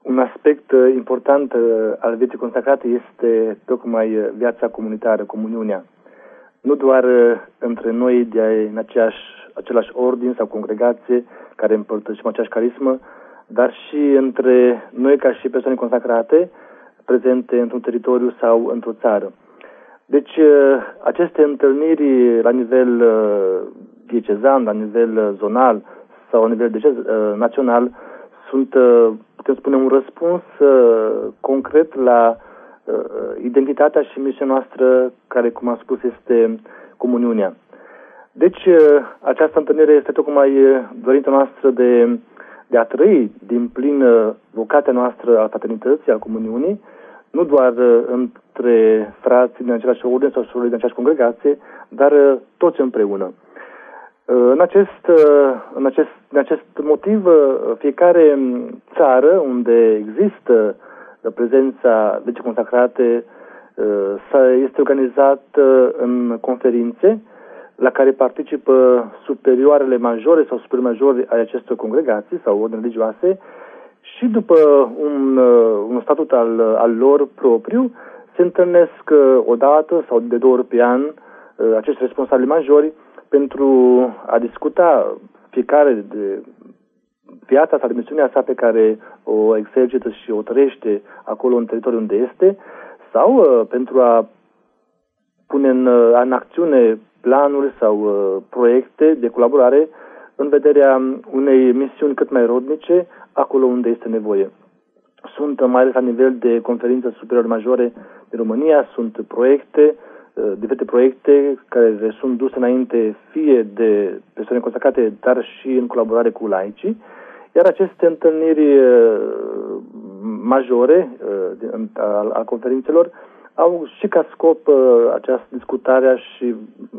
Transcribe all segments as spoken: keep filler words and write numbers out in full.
Un aspect important al vieții consacrate este tocmai viața comunitară, comuniunea. Nu doar între noi de în aceeași, același ordin sau congregație care împărtășim aceeași carismă, dar și între noi ca și persoane consacrate prezente într-un teritoriu sau într-o țară. Deci aceste întâlniri la nivel diecezan, la nivel zonal sau la nivel național sunt, putem spune, un răspuns concret la identitatea și misiunea noastră, care, cum am spus, este comuniunea. Deci, această întâlnire este tocmai dorința noastră de, de a trăi din plin vocația noastră a fraternității, a comuniunii, nu doar între frații din același ordine sau surorile din aceeași congregație, dar toți împreună. În acest, în acest, în acest motiv, fiecare țară unde există prezența vieții consacrate este organizat în conferințe la care participă superioarele majore sau supermajori ai acestor congregații sau ordini religioase și după un, un statut al, al lor propriu se întâlnesc o dată sau de două ori pe an acești responsabili majori pentru a discuta fiecare de viața sau de misiunea sa pe care o exercită și o trăiește acolo în teritoriul unde este, sau uh, pentru a pune în, uh, în acțiune planuri sau uh, proiecte de colaborare în vederea unei misiuni cât mai rodnice acolo unde este nevoie. Sunt, mai ales la nivel de conferințe superioare majore din România, sunt proiecte, diferite proiecte care sunt duse înainte fie de persoane consacrate, dar și în colaborare cu laicii, iar aceste întâlniri majore a conferințelor au și ca scop această discutarea și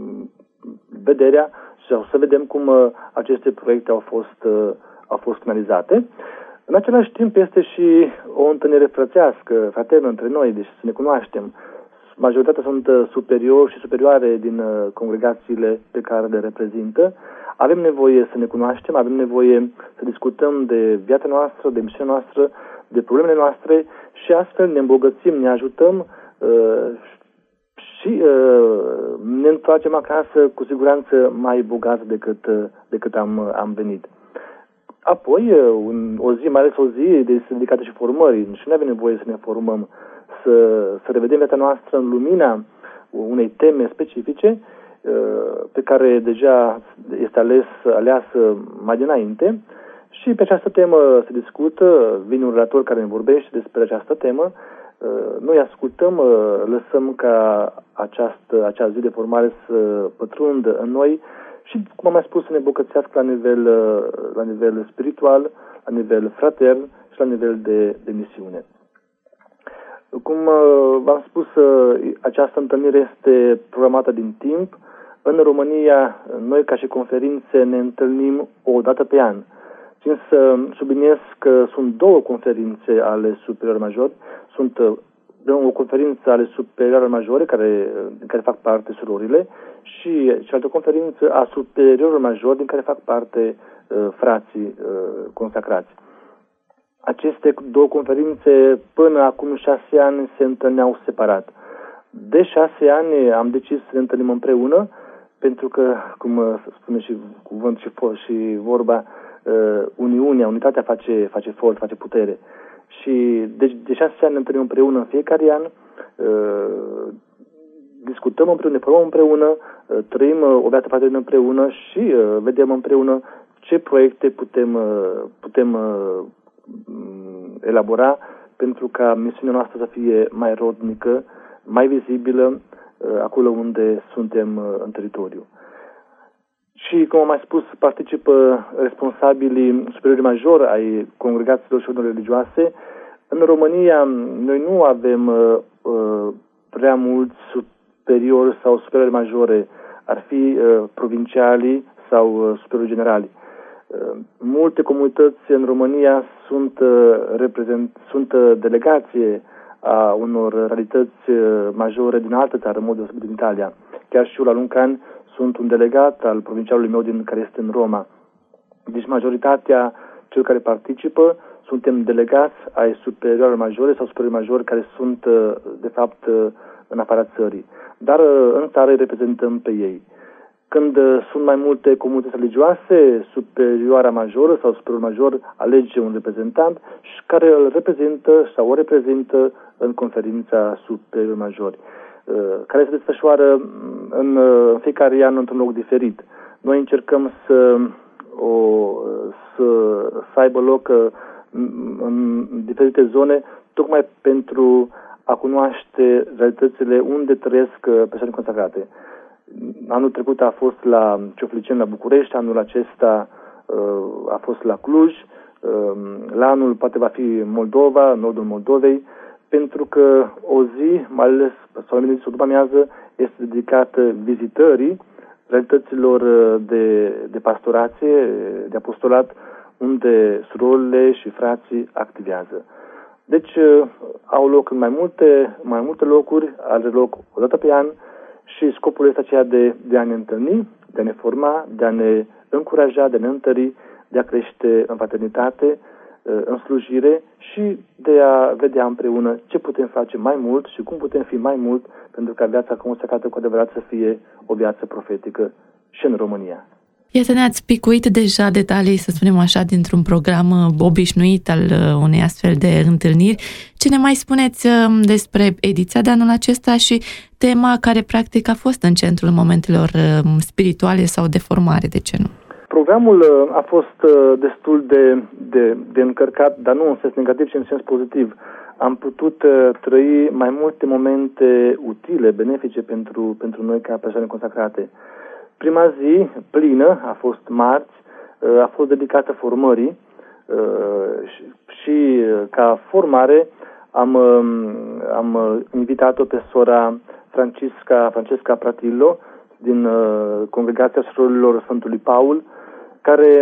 vederea și să vedem cum aceste proiecte au fost, au fost finalizate. În același timp este și o întâlnire frățească, fraternă între noi, deci să ne cunoaștem. Majoritatea sunt superiori și superioare din congregațiile pe care le reprezintă. Avem nevoie să ne cunoaștem, avem nevoie să discutăm de viața noastră, de misiunea noastră, de problemele noastre și astfel ne îmbogățim, ne ajutăm uh, și uh, ne întoarcem acasă cu siguranță mai bogați decât, decât am, am venit. Apoi, un, o zi, mai ales o zi, este dedicată și formării și nu avem nevoie să ne formăm, să, să revedem viața noastră în lumina unei teme specifice pe care deja este ales, aleasă mai dinainte și pe această temă se discută, vine un relator care ne vorbește despre această temă, noi ascultăm, lăsăm ca această, acea zi de formare să pătrundă în noi și, cum am mai spus, să ne bucățească la nivel, la nivel spiritual, la nivel fratern și la nivel de, de misiune. Cum v-am spus, această întâlnire este programată din timp. În România, noi ca și conferințe ne întâlnim o dată pe an. Țin să subliniez că sunt două conferințe ale superiorilor majori. Sunt o conferință ale superiorilor majore, care, din care fac parte surorile, și cealaltă conferință a superiorilor majori, din care fac parte uh, frații uh, consacrați. Aceste două conferințe, până acum șase ani, se întâlneau separat. De șase ani am decis să ne întâlnim împreună, pentru că, cum spune și cuvânt și, și vorba, uh, uniunea, unitatea face, face forță, face putere. Și deci de șase ani ne întâlnim împreună în fiecare an, uh, discutăm împreună, ne formăm împreună, uh, trăim uh, o viață fraternă împreună și uh, vedem împreună ce proiecte putem, uh, putem uh, elabora pentru ca misiunea noastră să fie mai rodnică, mai vizibilă acolo unde suntem în teritoriu. Și, cum am mai spus, participă responsabilii superiori majori ai congregațiilor și ordinilor religioase. În România, noi nu avem uh, prea mulți superiori sau superiori majore, ar fi uh, provincialii sau uh, superiori generali. Uh, multe comunități în România sunt, uh, reprezent, sunt uh, delegație a unor realități uh, majore din altă țară, în mod deosebit din Italia. Chiar și eu la Luncan sunt un delegat al provincialului meu din care este în Roma. Deci majoritatea celor care participă suntem delegați ai superioare majore sau superiori majori care sunt, de fapt, în afara țării. Dar în țară îi reprezentăm pe ei. Când sunt mai multe comunități religioase, superioara majoră sau superior major alege un reprezentant și care îl reprezintă sau o reprezintă în conferința superior majori, care se desfășoară în fiecare an într-un loc diferit. Noi încercăm să, o, să, să aibă loc în diferite zone, tocmai pentru a cunoaște realitățile unde trăiesc persoane consacrate. Anul trecut a fost la Ciofliceni, la București, anul acesta uh, a fost la Cluj, uh, la anul poate va fi Moldova, nordul Moldovei, pentru că o zi, mai ales sau o după amiază, este dedicată vizitării realităților de, de pastorație, de apostolat, unde surorile și frații activează. Deci uh, au loc în mai multe, mai multe locuri, are loc o dată pe an, și scopul este aceea de, de a ne întâlni, de a ne forma, de a ne încuraja, de a ne întări, de a crește în fraternitate, în slujire și de a vedea împreună ce putem face mai mult și cum putem fi mai mult pentru ca viața consacrată cu adevărat să fie o viață profetică și în România. Iată, ne-ați picuit deja detalii, să spunem așa, dintr-un program obișnuit al unei astfel de întâlniri. Ce ne mai spuneți despre ediția de anul acesta și tema care practic a fost în centrul momentelor spirituale sau de formare, de ce nu? Programul a fost destul de, de, de încărcat, dar nu în sens negativ, ci în sens pozitiv. Am putut trăi mai multe momente utile, benefice pentru, pentru noi ca persoane consacrate. Prima zi plină, a fost marți, a fost dedicată formării și ca formare am, am invitat-o pe sora Francisca, Francesca Pratillo din Congregația Surorilor Sfântului Paul, care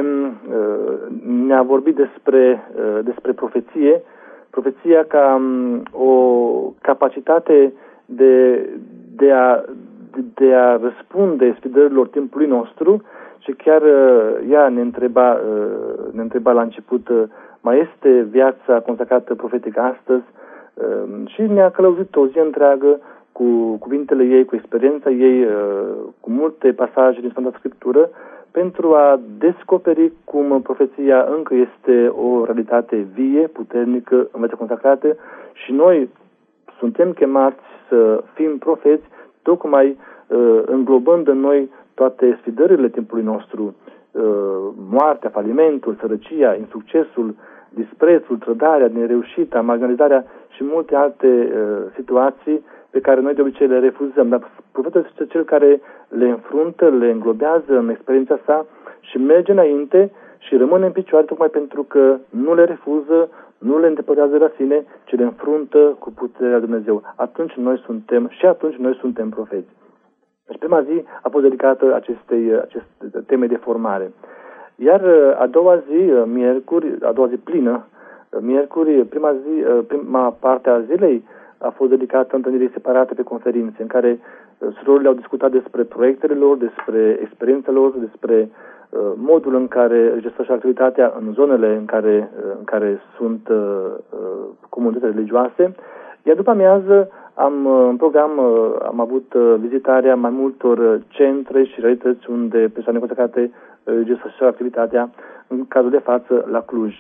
ne-a vorbit despre, despre profeție, profeția ca o capacitate de, de a de a răspunde sfidărilor timpului nostru și chiar ea ne întreba, ne întreba la început, mai este viața consacrată profetică astăzi? Și ne-a călăuzit o zi întreagă cu cuvintele ei, cu experiența ei, cu multe pasaje din Sfânta Scriptură, pentru a descoperi cum profeția încă este o realitate vie, puternică în viața consacrată și noi suntem chemați să fim profeți, tocmai uh, înglobând în noi toate sfidările timpului nostru, uh, moartea, falimentul, sărăcia, insuccesul, disprețul, trădarea, nereușita, marginalizarea și multe alte uh, situații pe care noi de obicei le refuzăm. Dar profetul este cel care le înfruntă, le înglobează în experiența sa și merge înainte și rămâne în picioare tocmai pentru că nu le refuză, nu le îndepărtează la sine, ci le înfruntă cu puterea Dumnezeu. Atunci noi suntem, și atunci noi suntem profeți. Deci prima zi a fost dedicată acestei, aceste teme de formare. Iar a doua zi, miercuri, a doua zi plină, miercuri, prima zi, prima parte a zilei a fost dedicată întâlnirii separate pe conferințe, în care surorile au discutat despre proiectele lor, despre experiența lor, despre modul în care își desfășoară activitatea în zonele în care, în care sunt uh, comunități religioase. Iar după amiază, am, în program am avut vizitarea mai multor centre și realități unde persoane consacrate își desfășoară activitatea, în cazul de față la Cluj.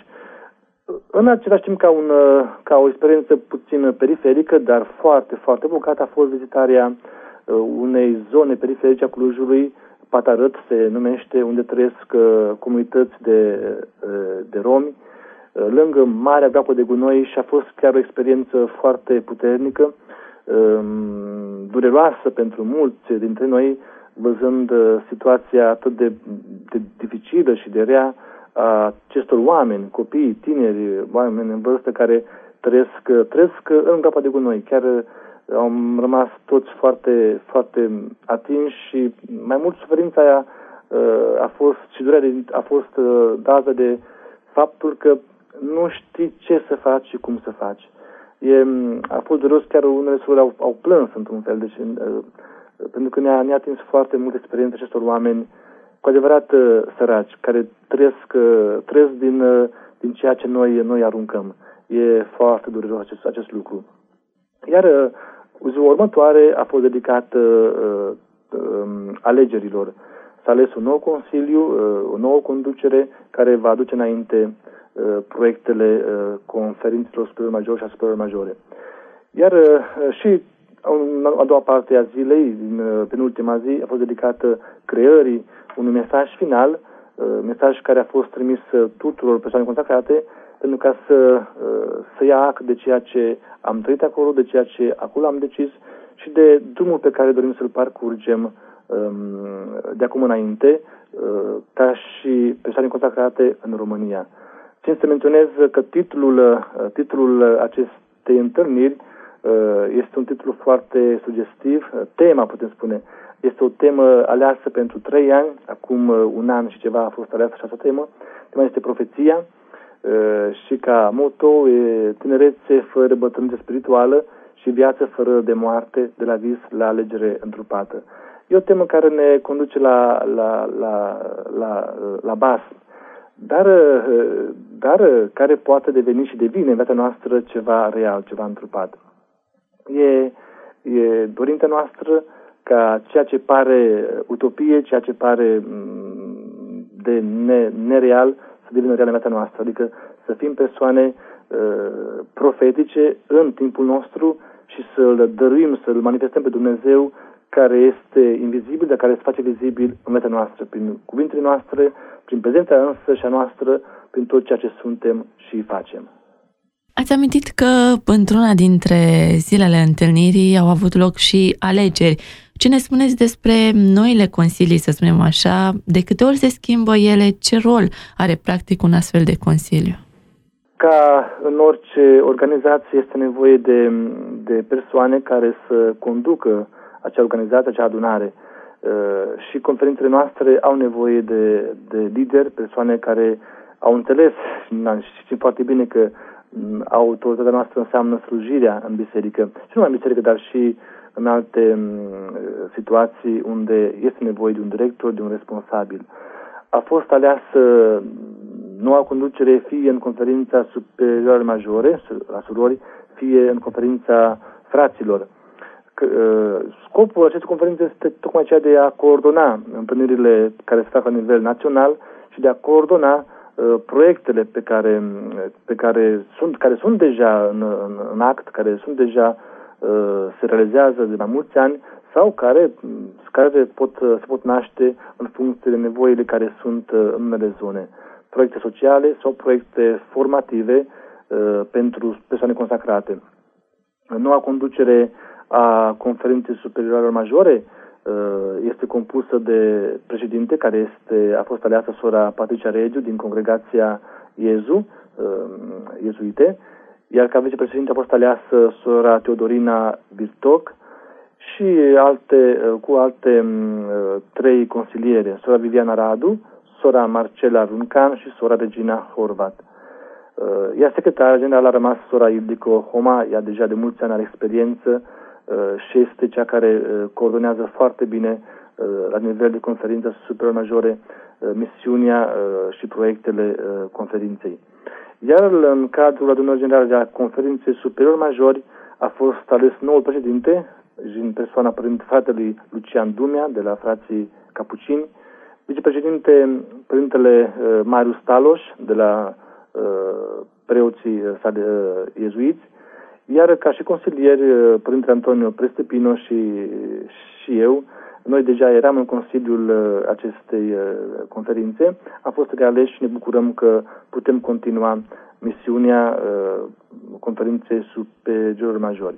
În același timp, ca, un, ca o experiență puțin periferică, dar foarte, foarte bogată, a fost vizitarea unei zone periferice a Clujului, Patarăt se numește, unde trăiesc uh, comunități de, uh, de romi, uh, lângă Marea Groapă de Gunoi și a fost chiar o experiență foarte puternică, uh, dureroasă pentru mulți dintre noi, văzând uh, situația atât de, de dificilă și de rea a acestor oameni, copii, tineri, oameni în vârstă care trăiesc, trăiesc în Groapa de Gunoi. Chiar am rămas toți foarte, foarte atinși și mai mult suferința aia a fost și durerea a fost dată de faptul că nu știi ce să faci și cum să faci. E, a fost dureros, chiar unele surori au, au plâns într-un fel, deci, pentru că ne-a, ne-a atins foarte mult experiența acestor oameni cu adevărat săraci, care trăiesc, trăiesc din, din ceea ce noi, noi aruncăm. E foarte dureros acest, acest lucru. Iar ziua următoare a fost dedicată uh, uh, alegerilor. S-a ales un nou consiliu, uh, o nouă conducere care va aduce înainte uh, proiectele uh, conferințelor superior majore și a superior majore. Iar uh, și a doua parte a zilei, din uh, penultima zi, a fost dedicată creării unui mesaj final, uh, mesaj care a fost trimis tuturor persoane consacrate, pentru ca să, să ia act de ceea ce am trăit acolo, de ceea ce acolo am decis și de drumul pe care dorim să-l parcurgem de acum înainte, ca și persoane consacrate în România. Țin să menționez că titlul, titlul acestei întâlniri este un titlu foarte sugestiv. Tema, putem spune, este o temă aleasă pentru trei ani, acum un an și ceva a fost aleasă această temă. Tema este profeția. Și ca moto e tinerețe fără bătrânețe spirituală și viață fără de moarte, de la vis la alegere întrupată. E o temă care ne conduce la, la, la, la, la bas, dar, dar care poate deveni și devine în viața noastră ceva real, ceva întrupat. E, e dorința noastră ca ceea ce pare utopie, ceea ce pare de ne, nereal, să devină real în viața noastră, adică să fim persoane uh, profetice în timpul nostru și să-L dăruim, să-L manifestăm pe Dumnezeu care este invizibil, dar care se face vizibil în viața noastră, prin cuvintele noastre, prin prezența însă și a noastră, prin tot ceea ce suntem și facem. Ați amintit că într-una dintre zilele întâlnirii au avut loc și alegeri. Ce ne spuneți despre noile consilii, să spunem așa? De câte ori se schimbă ele? Ce rol are practic un astfel de consiliu? Ca în orice organizație este nevoie de, de persoane care să conducă acea organizație, acea adunare. Și conferințele noastre au nevoie de, de lideri, persoane care au înțeles și știm foarte bine că autoritatea noastră înseamnă slujirea în biserică. Și nu numai în biserică, dar și în alte situații unde este nevoie de un director, de un responsabil. A fost aleasă noua conducere fie în conferința superioară majore, la surori, fie în conferința fraților. Scopul acestei conferințe este tocmai ceea de a coordona întâlnirile care se fac la nivel național și de a coordona uh, proiectele pe care, pe care, sunt, care sunt deja în, în, în act, care sunt deja uh, se realizează de mai mulți ani sau care, care pot, se pot naște în funcție de nevoile care sunt uh, în unele zone. Proiecte sociale sau proiecte formative uh, pentru persoane consacrate. Noua conducere a conferinței superioare majore este compusă de președinte, care este, a fost aleasă sora Patricia Regiu din congregația Iezu, Iezuite, iar ca vicepreședinte a fost aleasă sora Teodorina Birtoc și alte, cu alte trei consiliere, sora Viviana Radu, sora Marcela Runcan și sora Regina Horvat. Iar secretară generală a rămas sora Ildico Homa, ea deja de mulți ani are experiență și este cea care coordonează foarte bine la nivel de conferință superior majore misiunea și proiectele conferinței. Iar în cadrul adunării generale a conferinței superior majori a fost ales noul președinte, în persoana fratelui Lucian Dumea de la frații Capucini, vicepreședinte părintele Marius Taloș de la preoții iezuiți, iar ca și consilieri, părintele Antonio Prestepino și, și eu, noi deja eram în consiliul acestei conferințe, am fost realeși și ne bucurăm că putem continua misiunea conferinței superiorilor majori.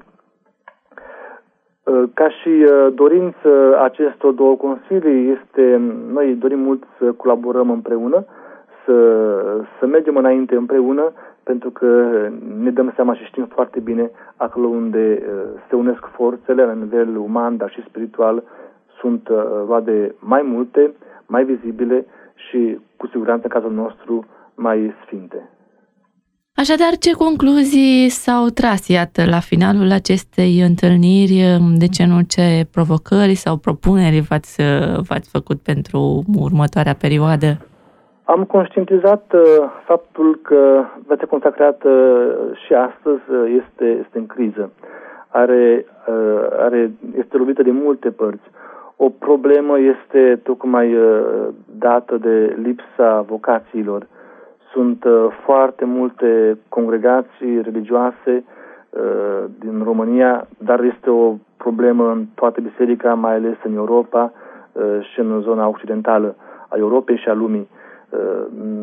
Ca și dorință acestor două consilii, este, noi dorim mult să colaborăm împreună, să, să mergem înainte împreună, pentru că ne dăm seama și știm foarte bine acolo unde se unesc forțele la nivel uman, dar și spiritual, sunt roade mai multe, mai vizibile și, cu siguranță, în cazul nostru, mai sfinte. Așadar, ce concluzii s-au tras, iată, la finalul acestei întâlniri? De ce nu, ce provocări sau propuneri v-ați, v-ați făcut pentru următoarea perioadă? Am conștientizat uh, faptul că viața consacrată și astăzi este, este în criză. Are, uh, are, este lovită de multe părți. O problemă este tocmai uh, dată de lipsa vocațiilor. Sunt uh, foarte multe congregații religioase uh, din România, dar este o problemă în toată biserica, mai ales în Europa uh, și în zona occidentală a Europei și a lumii. Uh,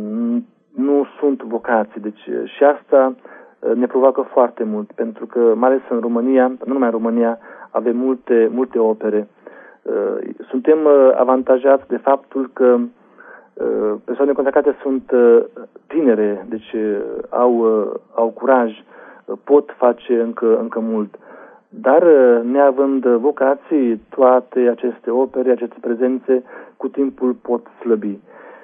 nu sunt vocații, deci și asta uh, ne provoacă foarte mult, pentru că, mai ales în România, nu numai în România, avem multe, multe opere. Uh, suntem uh, avantajați de faptul că persoanele consacrate sunt tinere, deci au, au curaj, pot face încă, încă mult. Dar, neavând vocații, toate aceste opere, aceste prezențe, cu timpul pot slăbi.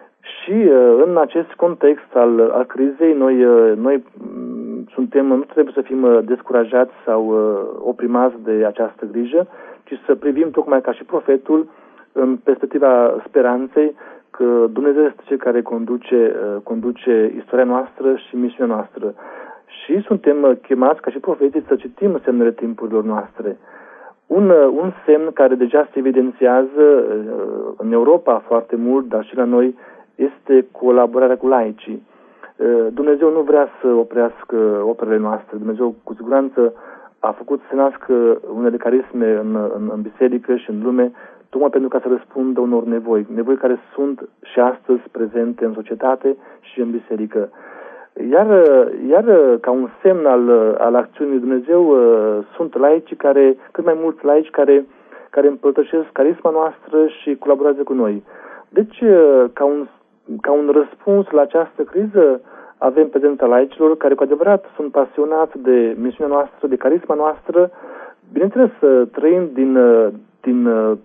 Și în acest context al, al crizei, noi, noi suntem, nu trebuie să fim descurajați sau oprimați de această grijă, ci să privim tocmai ca și profetul în perspectiva speranței, că Dumnezeu este Cel care conduce, conduce istoria noastră și misiunea noastră. Și suntem chemați ca și profeții să citim semnele timpurilor noastre. Un, un semn care deja se evidențiază în Europa foarte mult, dar și la noi, este colaborarea cu laicii. Dumnezeu nu vrea să oprească operele noastre. Dumnezeu cu siguranță a făcut să nască unele carisme în, în, în biserică și în lume, tocmai pentru ca să răspundă unor nevoi, nevoi care sunt și astăzi prezente în societate și în biserică. Iar, iar ca un semn al, al acțiunii lui Dumnezeu sunt laicii care, cât mai mulți laici care, care împărtășesc carisma noastră și colaborează cu noi. Deci, ca un, ca un răspuns la această criză, avem prezența laicilor care cu adevărat sunt pasionați de misiunea noastră, de carisma noastră, bineînțeles trăind din, din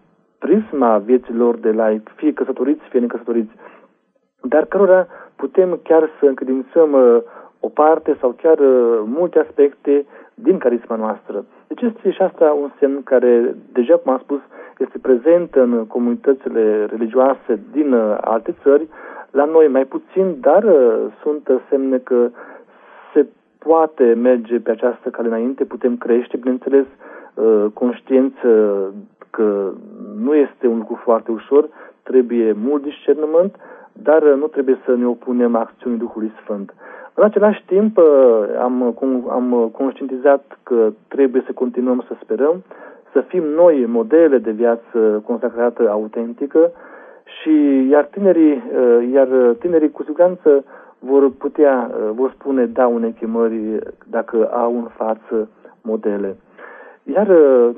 prisma vieților de laic, fie căsătoriți, fie necăsătoriți, dar cărora putem chiar să încredințăm o parte sau chiar multe aspecte din carisma noastră. Deci este și asta un semn care, deja cum am spus, este prezent în comunitățile religioase din alte țări, la noi mai puțin, dar sunt semne că se poate merge pe această cale înainte, putem crește, bineînțeles, conștiență că nu este un lucru foarte ușor, trebuie mult discernământ, dar nu trebuie să ne opunem acțiunii Duhului Sfânt. În același timp, am, am conștientizat că trebuie să continuăm să sperăm, să fim noi modele de viață consacrată autentică, și iar tinerii, iar tinerii cu siguranță vor putea, vor spune da unei chemări dacă au în față modele. Iar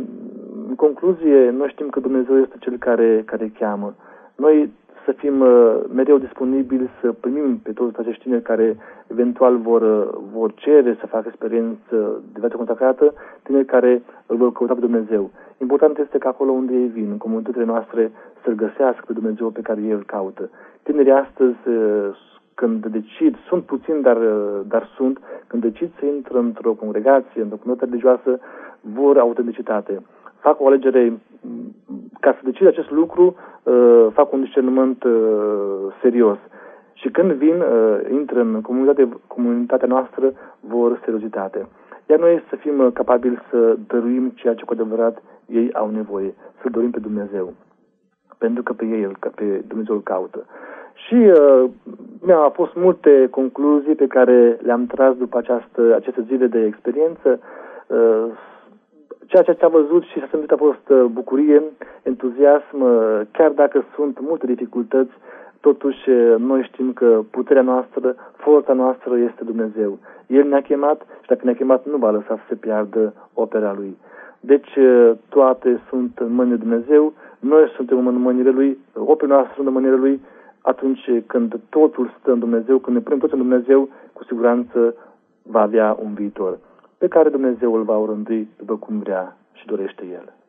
în concluzie, noi știm că Dumnezeu este Cel care, care cheamă. Noi să fim mereu disponibili să primim pe toți acești tineri care eventual vor, vor cere să facă experiență de viață consacrată, tineri care îl vor căuta pe Dumnezeu. Important este că acolo unde ei vin, în comunitățile noastre, să-L găsească pe Dumnezeu pe care ei îl caută. Tinerii astăzi, când decid, sunt puțini, dar, dar sunt, când decid să intră într-o congregație, într-o comunitate religioasă, vor autenticitate. Fac o alegere, ca să decid acest lucru, fac un discernământ serios. Și când vin, intră în comunitate, comunitatea noastră, vor seriozitate. Iar noi să fim capabili să dăruim ceea ce cu adevărat ei au nevoie, să dorim pe Dumnezeu. Pentru că pe ei, pe Dumnezeu îl caută. Și uh, mi-au fost multe concluzii pe care le-am tras după această, aceste zile de experiență. Uh, ceea ce s-a văzut și s-a simțit a fost bucurie, entuziasm, chiar dacă sunt multe dificultăți, totuși noi știm că puterea noastră, forța noastră este Dumnezeu. El ne-a chemat și dacă ne-a chemat nu va lăsa să se piardă opera Lui. Deci toate sunt în mâinile Dumnezeu, noi suntem în mâinile Lui, operele noastre sunt în mâinile Lui. Atunci când totul stă în Dumnezeu, când ne punem toți în Dumnezeu, cu siguranță va avea un viitor pe care Dumnezeu îl va orândui după cum vrea și dorește El.